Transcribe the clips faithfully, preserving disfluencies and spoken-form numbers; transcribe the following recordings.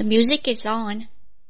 The music is on.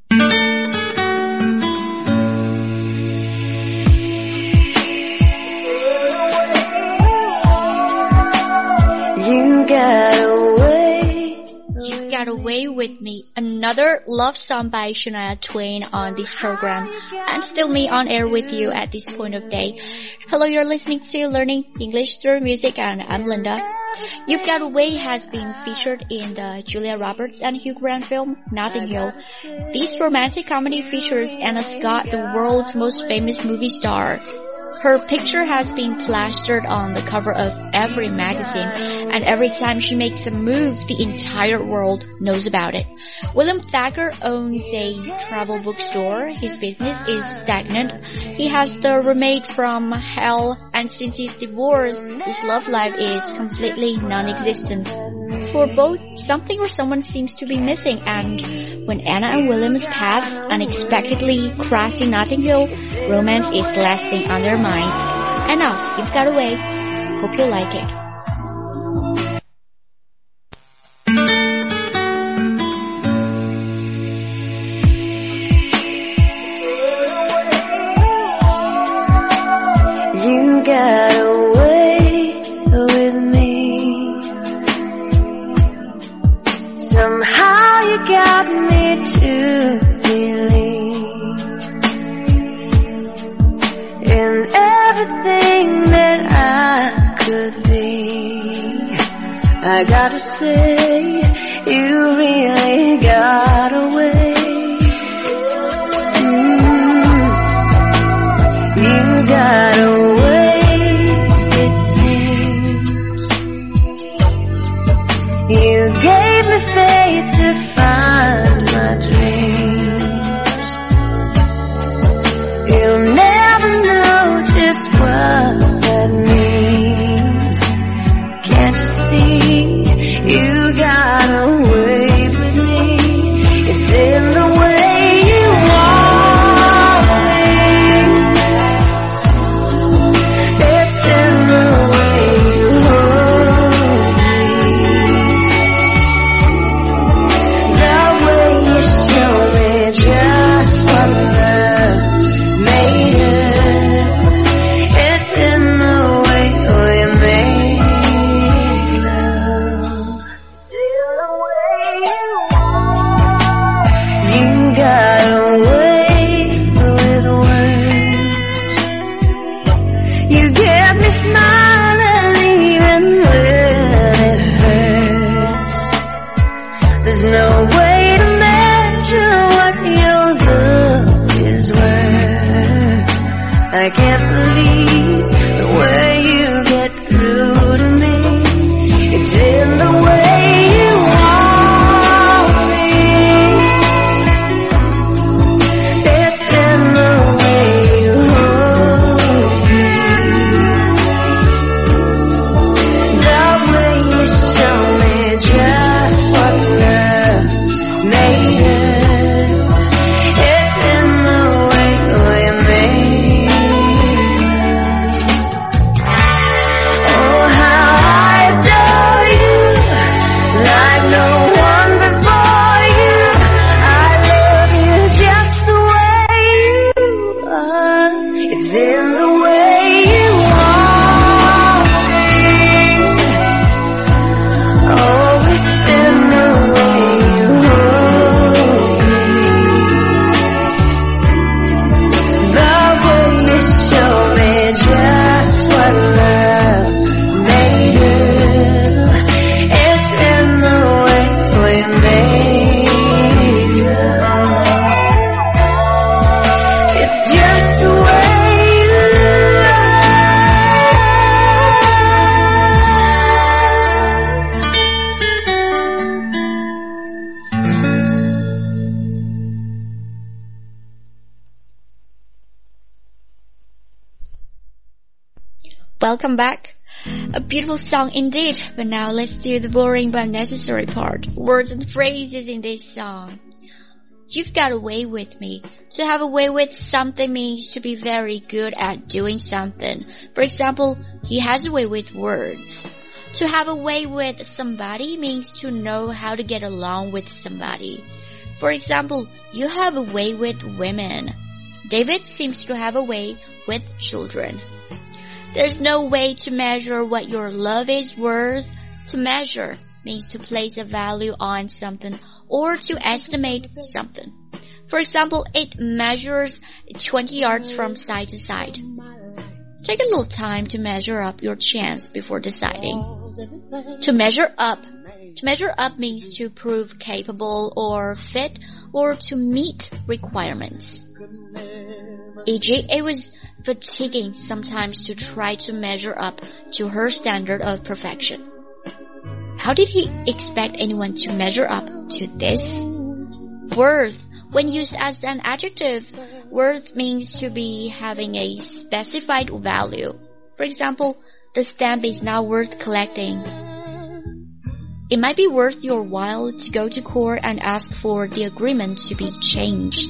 You got away. You Got Away With Me, another love song by Shania Twain on this program, and still me on air with you at this point of day. Hello, you're listening to Learning English Through Music, and I'm Linda. You've Got Away has been featured in the Julia Roberts and Hugh Grant film Notting Hill. This romantic comedy features Anna Scott, the world's most famous movie star. Her picture has been plastered on the cover of every magazine, and every time she makes a move, the entire world knows about it. William Thacker owns a travel bookstore. His business is stagnant. He has the roommate from hell, and since his divorce, his love life is completely non-existent. For both, something or someone seems to be missing, and when Anna and William's paths unexpectedly cross in Notting Hill, romance is the last thing on their minds. And now, You've Got Away. Hope you like it. You got away with me. Somehow you got me to believe in everything that I could be. I gotta say, you really got away. Mm. You got away, it seems. You gave me faith to find my dreams. You'll never know just what that means. Can't you see? You got away with me. It's in the way you want me. It's in the way you hold me. The way you show me just what love made of. It's in the way we make love. In the way you want. You got away with words. You get me smiling even when it hurts. There's no way to measure what your love is worth. I can't believe the way you get through to me. It's in the way you want me. It's in the way you hold me. The way you show me just what love made of. It's in the way we make love. Oh, how I adore you, like no one before you. I love you just the way you are. It's in the way you want me. Oh, it's in the way you hold me. The way you show me just what love made of. It's in the way we make love. It's just the way you Welcome back. A beautiful song indeed, but now let's do the boring but necessary part. Words and phrases in this song. You've got away with me. To have a way with something means to be very good at doing something. For example, he has a way with words. To have a way with somebody means to know how to get along with somebody. For example, you have a way with women. David seems to have a way with children. There's no way to measure what your love is worth. To measure means to place a value on something or to estimate something. For example, it measures twenty yards from side to side. Take a little time to measure up your chance before deciding. To measure up. To measure up means to prove capable or fit or to meet requirements. for example, it was fatiguing sometimes to try to measure up to her standard of perfection. How did he expect anyone to measure up to this? Worth. When used as an adjective, worth means to be having a specified value. For example, the stamp is not worth collecting. It might be worth your while to go to court and ask for the agreement to be changed.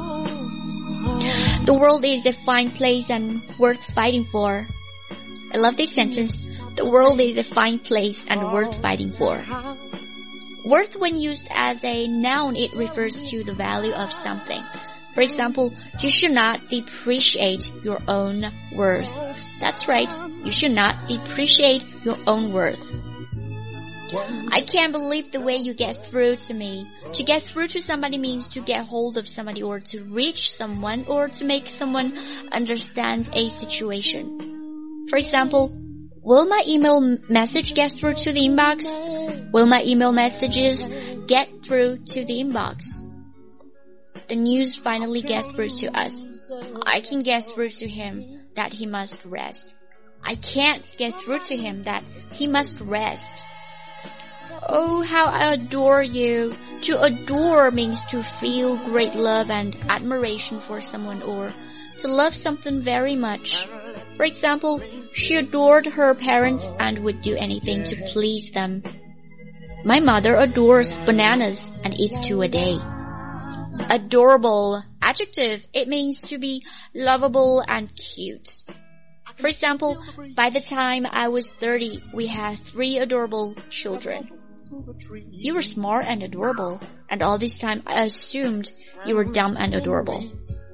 The world is a fine place and worth fighting for. I love this sentence. The world is a fine place and worth fighting for. Worth, when used as a noun, it refers to the value of something. For example, you should not depreciate your own worth. That's right, you should not depreciate your own worth. I can't believe the way you get through to me. To get through to somebody means to get hold of somebody or to reach someone or to make someone understand a situation. For example, will my email message get through to the inbox? Will my email messages get through to the inbox? The news finally get through to us. I can get through to him that he must rest. I can't get through to him that he must rest. Oh, how I adore you. To adore means to feel great love and admiration for someone or to love something very much. For example, she adored her parents and would do anything to please them. My mother adores bananas and eats two a day. Adorable. Adjective. It means to be lovable and cute. For example, by the time I was thirty, we had three adorable children. You were smart and adorable, and all this time I assumed you were dumb and adorable.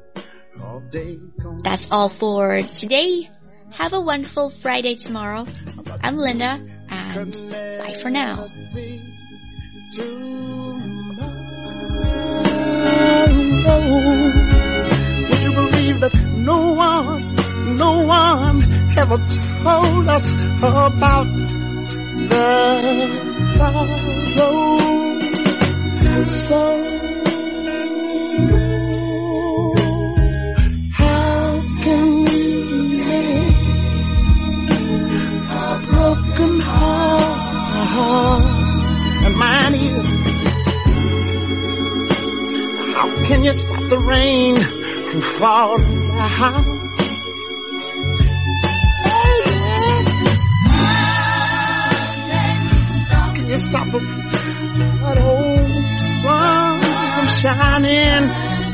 That's all for today. Have a wonderful Friday tomorrow. I'm Linda, and bye for now. Would you believe that no one, no one ever told us about the sorrow? So how can we make a broken heart? And mine is. How can you stop the rain from falling down? Can you stop the that old sun from shining?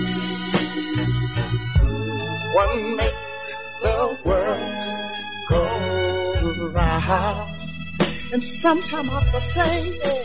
What makes the world go round? And sometime I have to say,